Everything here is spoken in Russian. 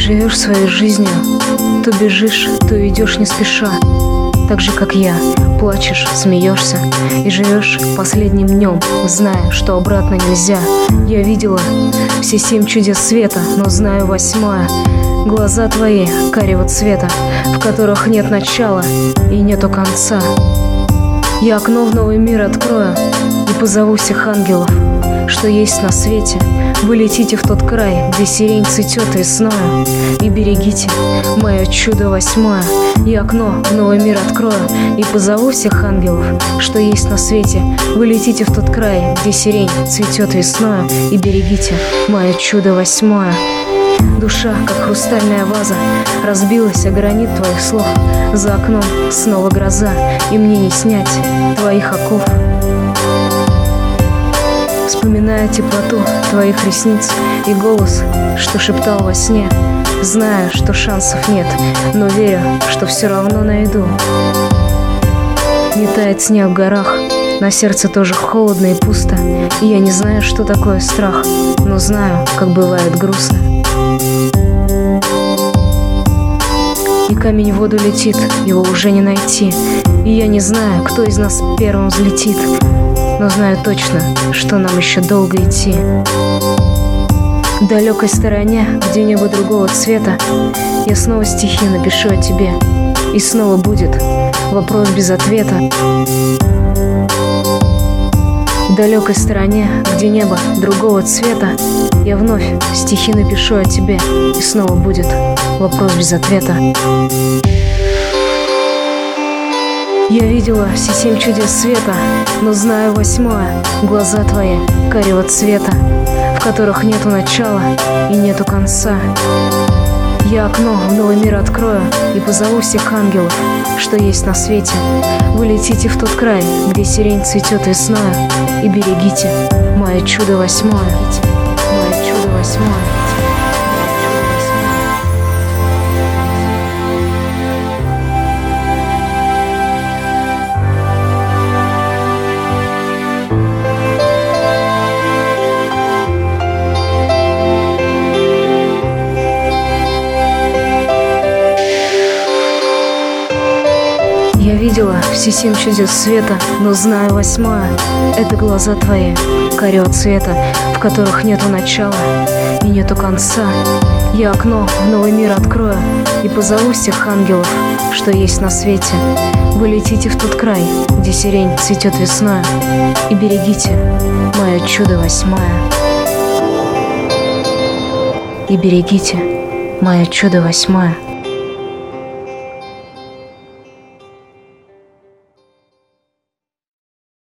живешь своей жизнью, то бежишь, то идешь не спеша. Так же, как я, плачешь, смеешься и живешь последним днем, зная, что обратно нельзя. Я видела все 7 чудес света, но знаю 8-е. Глаза твои карего цвета, в которых нет начала и нету конца. Я окно в новый мир открою и позову всех ангелов, что есть на свете. Вы летите в тот край, где сирень цветет весною, и берегите мое чудо 8-е. Я окно в новый мир открою и позову всех ангелов, что есть на свете. Вы летите в тот край, где сирень цветет весною, и берегите мое чудо 8-е. Душа, как хрустальная ваза, разбилась о гранит твоих слов. За окном снова гроза, и мне не снять твоих оков. Вспоминая теплоту твоих ресниц и голос, что шептал во сне, знаю, что шансов нет, но верю, что все равно найду. Не тает снег в горах, на сердце тоже холодно и пусто, и я не знаю, что такое страх, но знаю, как бывает грустно. И камень в воду летит, его уже не найти, и я не знаю, кто из нас первым взлетит, но знаю точно, что нам еще долго идти. В далекой стороне, где небо другого цвета, я снова стихи напишу о тебе, и снова будет вопрос без ответа. В далекой стороне, где небо другого цвета, я вновь стихи напишу о тебе, и снова будет вопрос без ответа. Я видела все 7 чудес света, но знаю 8-е. Глаза твои карего цвета, в которых нету начала и нету конца. Я окно в новый мир открою и позову всех ангелов, что есть на свете. Вы летите в тот край, где сирень цветет весною, и берегите мое чудо 8-е. Мое чудо 8-е. Я видела все 7 чудес света, но знаю 8-е. Это глаза твои карего цвета, в которых нету начала и нету конца. Я окно в новый мир открою и позову всех ангелов, что есть на свете. Вы летите в тот край, где сирень цветет весною, и берегите мое чудо 8-е. И берегите мое чудо 8-е.